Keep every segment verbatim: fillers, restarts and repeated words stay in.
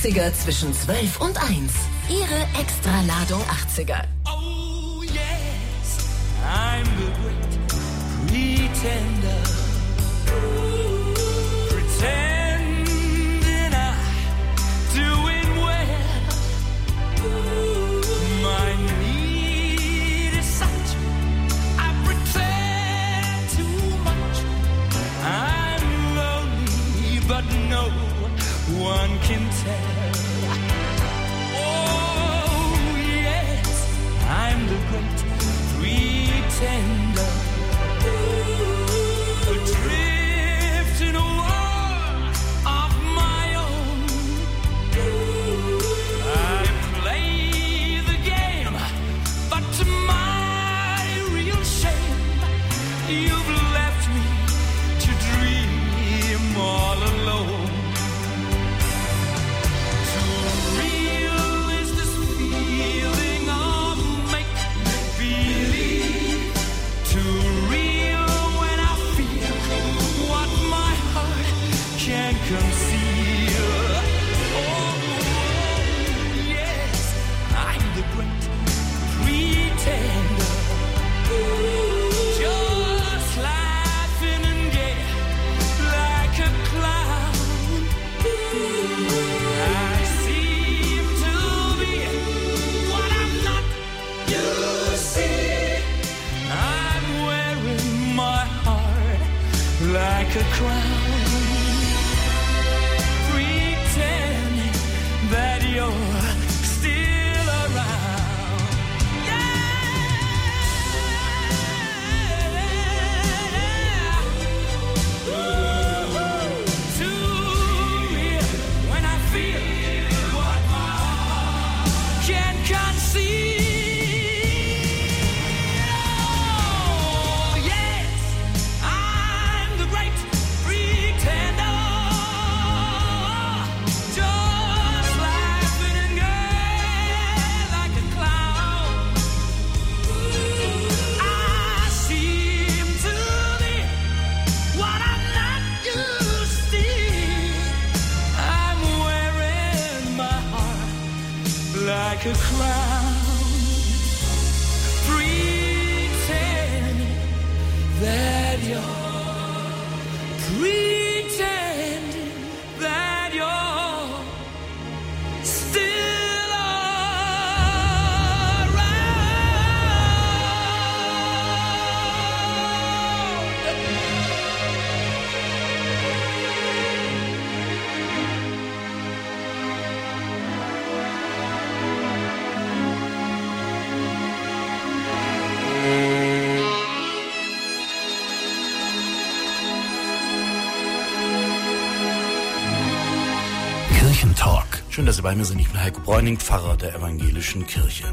achtziger zwischen zwölf und eins. Ihre Extraladung achtziger. Oh yes, I'm the great pretender. Pretending I'm doing well. My need is such, I pretend too much. I'm lonely, but no one can tell. Oh yes, I'm the great pretender. Adrift in a world of my own. I play the game, but to my real shame, you've left me to dream all alone. Too real is this feeling of make-believe. Too real when I feel what my heart can't conceal. Oh, yes, I'm the great pretender. Just laughing and gay like a clown. I seem to be what I'm not. You see, I'm wearing my heart like a crown, pretending that you're still around. Yeah. Too real when I feel what my heart can't conceal. Oh, yes, I'm the great pretender. Just laughing and gay like a clown. I seem to be what I'm not. You see, I'm wearing my heart like a crown, pretending that you're pretending that you're still Kirchentalk. Schön, dass Sie bei mir sind. Ich bin Heiko Bräuning, Pfarrer der Evangelischen Kirche.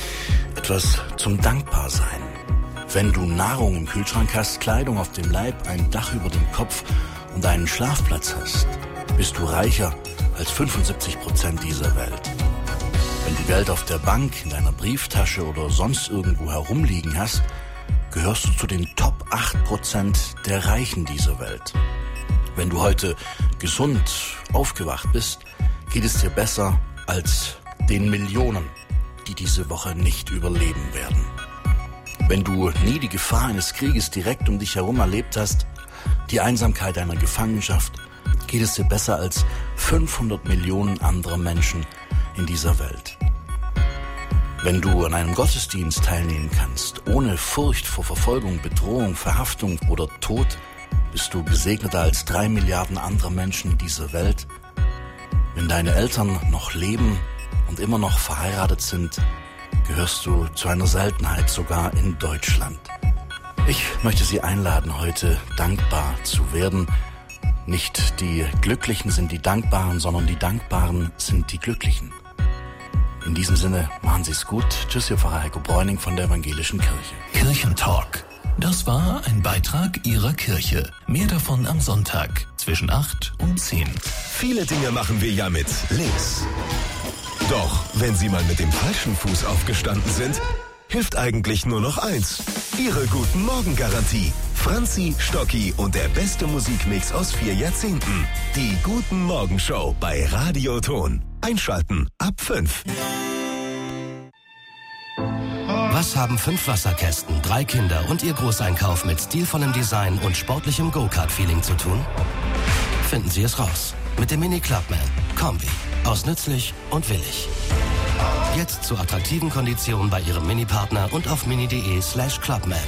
Etwas zum Dankbarsein. Wenn du Nahrung im Kühlschrank hast, Kleidung auf dem Leib, ein Dach über dem Kopf und einen Schlafplatz hast, bist du reicher als fünfundsiebzig Prozent dieser Welt. Wenn du Geld auf der Bank, in deiner Brieftasche oder sonst irgendwo herumliegen hast, gehörst du zu den Top acht Prozent der Reichen dieser Welt. Wenn du heute gesund aufgewacht bist, geht es dir besser als den Millionen, die diese Woche nicht überleben werden. Wenn du nie die Gefahr eines Krieges direkt um dich herum erlebt hast, die Einsamkeit einer Gefangenschaft, geht es dir besser als fünfhundert Millionen anderer Menschen in dieser Welt. Wenn du an einem Gottesdienst teilnehmen kannst, ohne Furcht vor Verfolgung, Bedrohung, Verhaftung oder Tod, bist du gesegneter als drei Milliarden anderer Menschen in dieser Welt. Wenn deine Eltern noch leben und immer noch verheiratet sind, gehörst du zu einer Seltenheit, sogar in Deutschland. Ich möchte Sie einladen, heute dankbar zu werden. Nicht die Glücklichen sind die Dankbaren, sondern die Dankbaren sind die Glücklichen. In diesem Sinne, machen Sie es gut. Tschüss, Ihr Pfarrer Heiko Bräuning von der Evangelischen Kirche. Kirchentalk. Das war ein Beitrag Ihrer Kirche. Mehr davon am Sonntag zwischen acht und zehn. Viele Dinge machen wir ja mit links. Doch wenn Sie mal mit dem falschen Fuß aufgestanden sind, hilft eigentlich nur noch eins. Ihre Guten Morgen-Garantie. Franzi, Stocki und der beste Musikmix aus vier Jahrzehnten. Die Guten Morgen Show bei Radio Ton. Einschalten ab fünf. Was haben fünf Wasserkästen, drei Kinder und ihr Großeinkauf mit stilvollem Design und sportlichem Go-Kart-Feeling zu tun? Finden Sie es raus. Mit dem Mini Clubman. Kombi. Aus nützlich und willig. Jetzt zu attraktiven Konditionen bei Ihrem Mini-Partner und auf mini.de slash Clubman.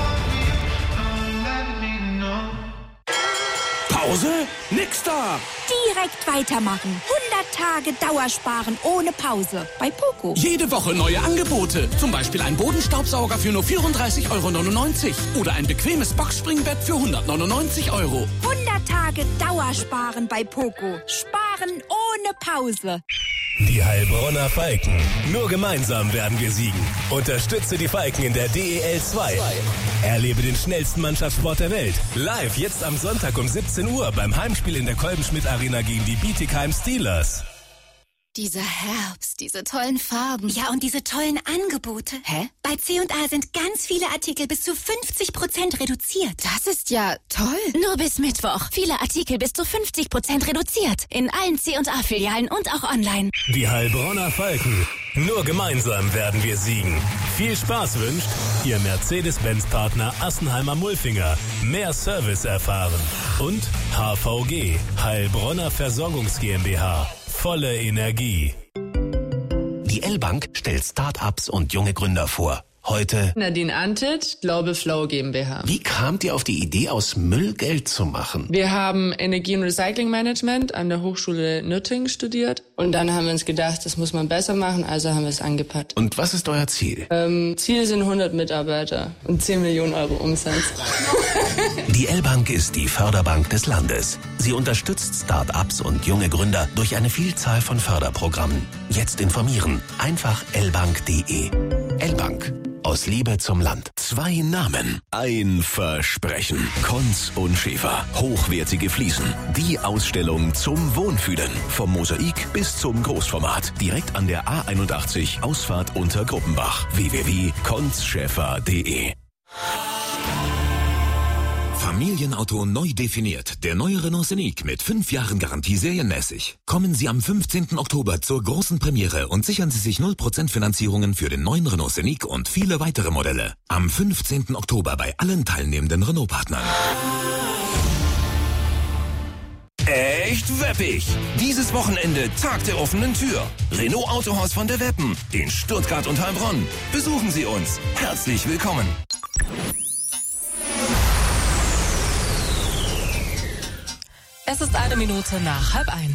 Pause? Nix da! Direkt weitermachen. hundert Tage Dauersparen ohne Pause. Bei Poco. Jede Woche neue Angebote. Zum Beispiel ein Bodenstaubsauger für nur vierunddreißig Euro neunundneunzig. Oder ein bequemes Boxspringbett für hundertneunundneunzig Euro. hundert Tage Dauersparen bei Poco. Sparen ohne Pause. Die Heilbronner Falken. Nur gemeinsam werden wir siegen. Unterstütze die Falken in der D E L zwei. Erlebe den schnellsten Mannschaftssport der Welt. Live jetzt am Sonntag um siebzehn Uhr beim Heimspiel in der Kolbenschmidt Arena gegen die Bietigheim Steelers. Dieser Herbst, diese tollen Farben. Ja, und diese tollen Angebote. Hä? Bei C und A sind ganz viele Artikel bis zu fünfzig Prozent reduziert. Das ist ja toll. Nur bis Mittwoch. Viele Artikel bis zu fünfzig Prozent reduziert. In allen C und A-Filialen und auch online. Die Heilbronner Falken. Nur gemeinsam werden wir siegen. Viel Spaß wünscht Ihr Mercedes-Benz-Partner Assenheimer Mulfinger. Mehr Service erfahren. Und H V G. Heilbronner Versorgungs GmbH. Volle Energie. Die L-Bank stellt Start-ups und junge Gründer vor. Heute Nadine Antic, Global Flow GmbH. Wie kamt ihr auf die Idee, aus Müll Geld zu machen? Wir haben Energie- und Recyclingmanagement an der Hochschule Nürtingen studiert. Und dann haben wir uns gedacht, das muss man besser machen, also haben wir es angepackt. Und was ist euer Ziel? Ähm, Ziel sind hundert Mitarbeiter und zehn Millionen Euro Umsatz. Die L-Bank ist die Förderbank des Landes. Sie unterstützt Start-ups und junge Gründer durch eine Vielzahl von Förderprogrammen. Jetzt informieren. Einfach lbank punkt de. L-Bank. Aus Liebe zum Land. Zwei Namen, ein Versprechen. Konz und Schäfer. Hochwertige Fliesen. Die Ausstellung zum Wohnfühlen. Vom Mosaik bis zum Großformat. Direkt an der A einundachtzig, Ausfahrt unter Gruppenbach. w w w punkt konz schäfer punkt de. Familienauto neu definiert. Der neue Renault Scenic mit fünf Jahren Garantie serienmäßig. Kommen Sie am fünfzehnten Oktober zur großen Premiere und sichern Sie sich null Prozent Finanzierungen für den neuen Renault Scenic und viele weitere Modelle. Am fünfzehnten Oktober bei allen teilnehmenden Renault-Partnern. Echt weppig! Dieses Wochenende Tag der offenen Tür. Renault Autohaus von der Weppen in Stuttgart und Heilbronn. Besuchen Sie uns. Herzlich willkommen. Es ist eine Minute nach halb eins.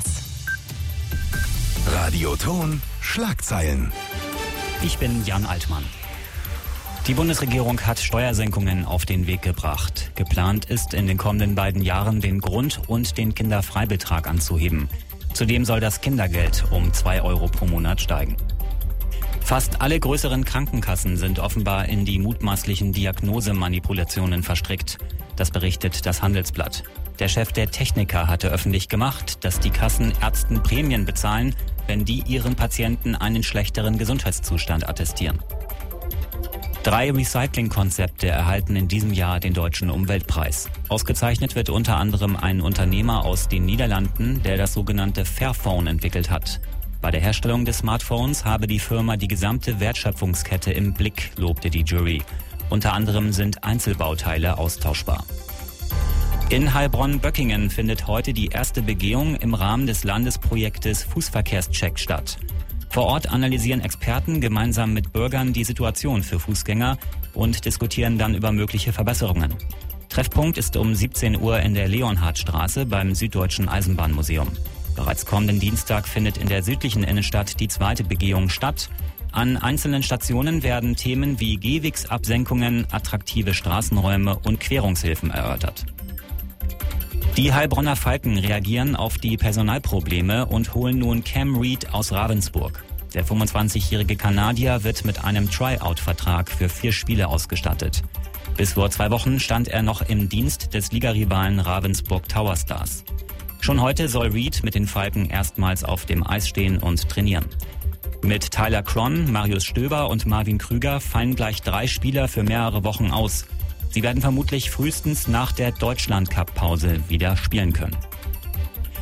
Radioton Schlagzeilen. Ich bin Jan Altmann. Die Bundesregierung hat Steuersenkungen auf den Weg gebracht. Geplant ist, in den kommenden beiden Jahren den Grund- und den Kinderfreibetrag anzuheben. Zudem soll das Kindergeld um zwei Euro pro Monat steigen. Fast alle größeren Krankenkassen sind offenbar in die mutmaßlichen Diagnosemanipulationen verstrickt. Das berichtet das Handelsblatt. Der Chef der Techniker hatte öffentlich gemacht, dass die Kassen Ärzten Prämien bezahlen, wenn die ihren Patienten einen schlechteren Gesundheitszustand attestieren. Drei Recycling-Konzepte erhalten in diesem Jahr den Deutschen Umweltpreis. Ausgezeichnet wird unter anderem ein Unternehmer aus den Niederlanden, der das sogenannte Fairphone entwickelt hat. Bei der Herstellung des Smartphones habe die Firma die gesamte Wertschöpfungskette im Blick, lobte die Jury. Unter anderem sind Einzelbauteile austauschbar. In Heilbronn-Böckingen findet heute die erste Begehung im Rahmen des Landesprojektes Fußverkehrscheck statt. Vor Ort analysieren Experten gemeinsam mit Bürgern die Situation für Fußgänger und diskutieren dann über mögliche Verbesserungen. Treffpunkt ist um siebzehn Uhr in der Leonhardstraße beim Süddeutschen Eisenbahnmuseum. Bereits kommenden Dienstag findet in der südlichen Innenstadt die zweite Begehung statt. An einzelnen Stationen werden Themen wie Gehwegsabsenkungen, attraktive Straßenräume und Querungshilfen erörtert. Die Heilbronner Falken reagieren auf die Personalprobleme und holen nun Cam Reed aus Ravensburg. Der fünfundzwanzigjährige Kanadier wird mit einem Tryout-Vertrag für vier Spiele ausgestattet. Bis vor zwei Wochen stand er noch im Dienst des Ligarivalen Ravensburg Tower Stars. Schon heute soll Reed mit den Falken erstmals auf dem Eis stehen und trainieren. Mit Tyler Cron, Marius Stöber und Marvin Krüger fallen gleich drei Spieler für mehrere Wochen aus. Sie werden vermutlich frühestens nach der Deutschland-Cup-Pause wieder spielen können.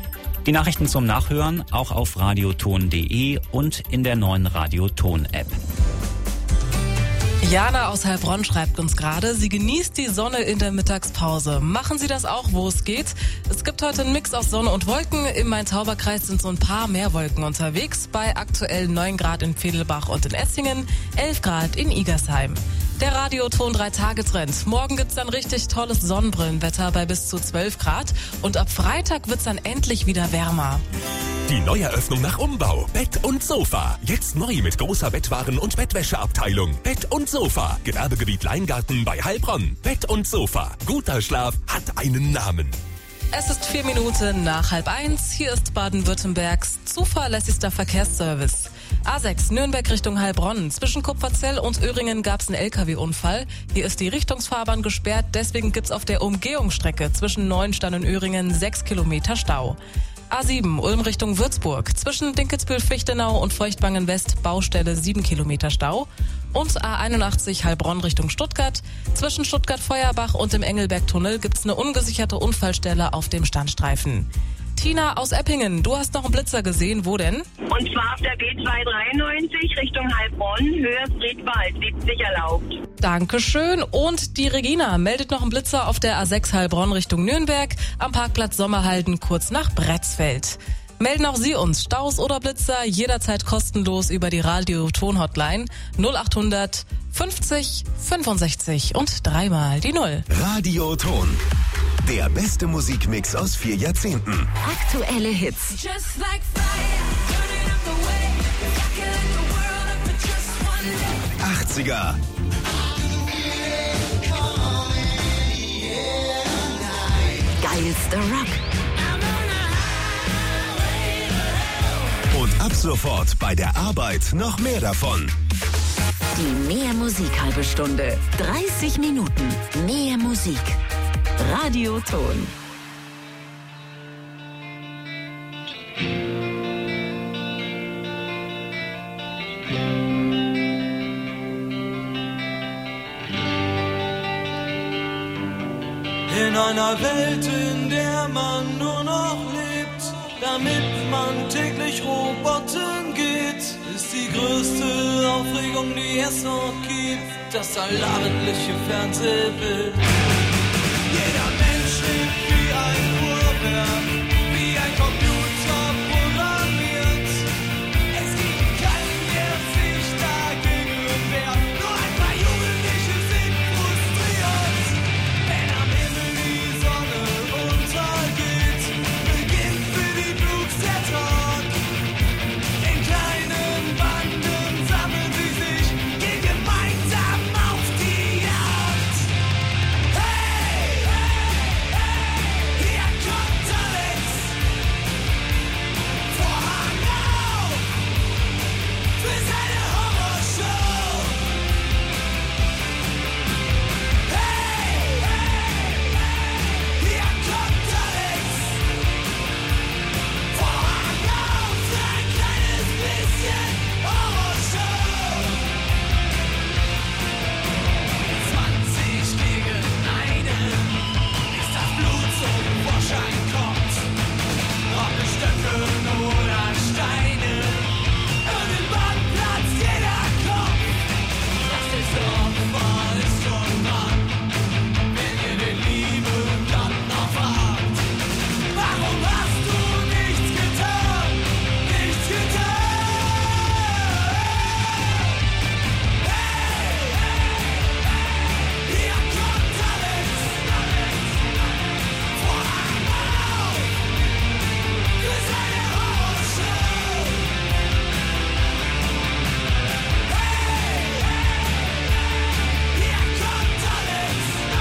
Die Nachrichten zum Nachhören auch auf radioton punkt de und in der neuen Radioton-App. Jana aus Heilbronn schreibt uns gerade, sie genießt die Sonne in der Mittagspause. Machen Sie das auch, wo es geht? Es gibt heute einen Mix aus Sonne und Wolken. Im Main-Tauber-Kreis sind so ein paar mehr Wolken unterwegs. Bei aktuell neun Grad in Vedelbach und in Essingen, elf Grad in Igersheim. Der Radioton drei Tage Trend. Morgen gibt's dann richtig tolles Sonnenbrillenwetter bei bis zu zwölf Grad. Und ab Freitag wird's dann endlich wieder wärmer. Die Neueröffnung nach Umbau. Bett und Sofa. Jetzt neu mit großer Bettwaren- und Bettwäscheabteilung. Bett und Sofa. Gewerbegebiet Leingarten bei Heilbronn. Bett und Sofa. Guter Schlaf hat einen Namen. Es ist vier Minuten nach halb eins. Hier ist Baden-Württembergs zuverlässigster Verkehrsservice. A sechs Nürnberg Richtung Heilbronn. Zwischen Kupferzell und Öhringen gab es einen L K W-Unfall. Hier ist die Richtungsfahrbahn gesperrt. Deswegen gibt's auf der Umgehungsstrecke zwischen Neuenstein und Öhringen sechs Kilometer Stau. A sieben Ulm Richtung Würzburg. Zwischen Dinkelsbühl-Fichtenau und Feuchtwangen-West Baustelle sieben Kilometer Stau. Und A einundachtzig Heilbronn Richtung Stuttgart. Zwischen Stuttgart-Feuerbach und dem Engelberg-Tunnel gibt's eine ungesicherte Unfallstelle auf dem Standstreifen. Tina aus Eppingen, du hast noch einen Blitzer gesehen. Wo denn? Und zwar auf der B zweihundertdreiundneunzig Richtung Heilbronn, Höhe Friedwald, siebzig erlaubt. Dankeschön. Und die Regina meldet noch einen Blitzer auf der A sechs Heilbronn Richtung Nürnberg am Parkplatz Sommerhalden kurz nach Bretzfeld. Melden auch Sie uns Staus oder Blitzer jederzeit kostenlos über die Radio-Ton-Hotline null achthundert fünfzig fünfundsechzig und dreimal die Null. Radioton. Der beste Musikmix aus vier Jahrzehnten. Aktuelle Hits. achtziger. Geilster Rock. Und ab sofort bei der Arbeit noch mehr davon. Die Mehr Musik halbe Stunde. dreißig Minuten mehr Musik. Radioton. In einer Welt, in der man nur noch lebt, damit man täglich Robotern geht, ist die größte Aufregung, die es noch gibt, das allabendliche Fernsehbild. Jeder Mensch lebt wie ein Uhrwerk, wie ein Computer programmiert. Es gibt keinen, der sich dagegen wehrt, nur ein paar Jugendliche sind frustriert. Wenn am Himmel die Sonne untergeht, beginnt für die Blues der Tag. In kleinen Banden sammeln sie sich, gehen gemeinsam auf die Jagd. Hey, hey, hey, hier kommt Alex. Vorhang auf für seine Horrorshow. Hey, hey, hey, hier kommt Alex. Vorhang auf für ein kleines bisschen Horrorshow. zwanzig gegen einen, bis das Blut zum Vorschein kommt. Ob es Stöcke oder Steine, irgendwann platzt jeder Kopf. Das ist Opfer, ist schon Mann, wenn ihr den lieben Gott noch fragt. Warum hast du nichts getan? Nichts getan? Hey, hey, hey, hier kommt Alex. Vorhang auf für seine Horrorshow. Hey, hey, hier kommt Alex.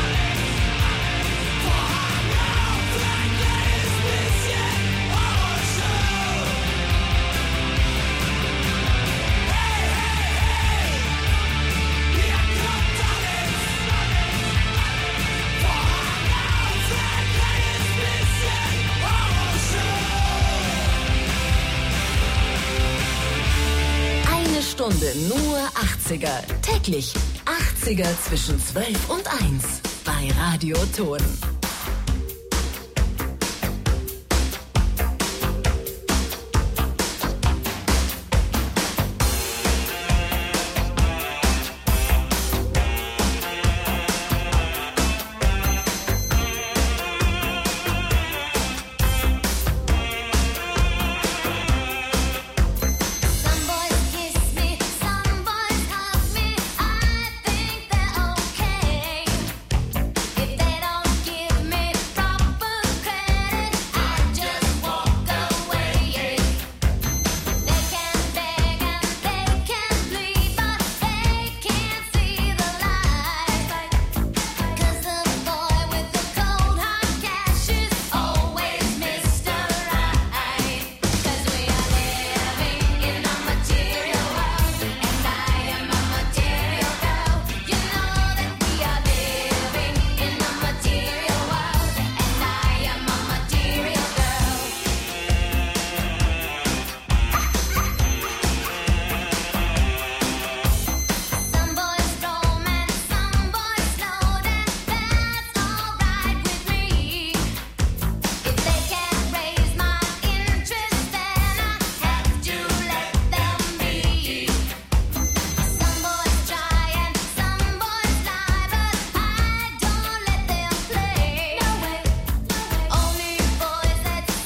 Vorhang auf für ein kleines bisschen Horrorshow. Hey, hey, hey, hier kommt Alex. Vorhang auf für ein kleines bisschen Horrorshow. Eine Stunde nur achtziger. Täglich achtziger zwischen zwölf und eins. Bei Radioton.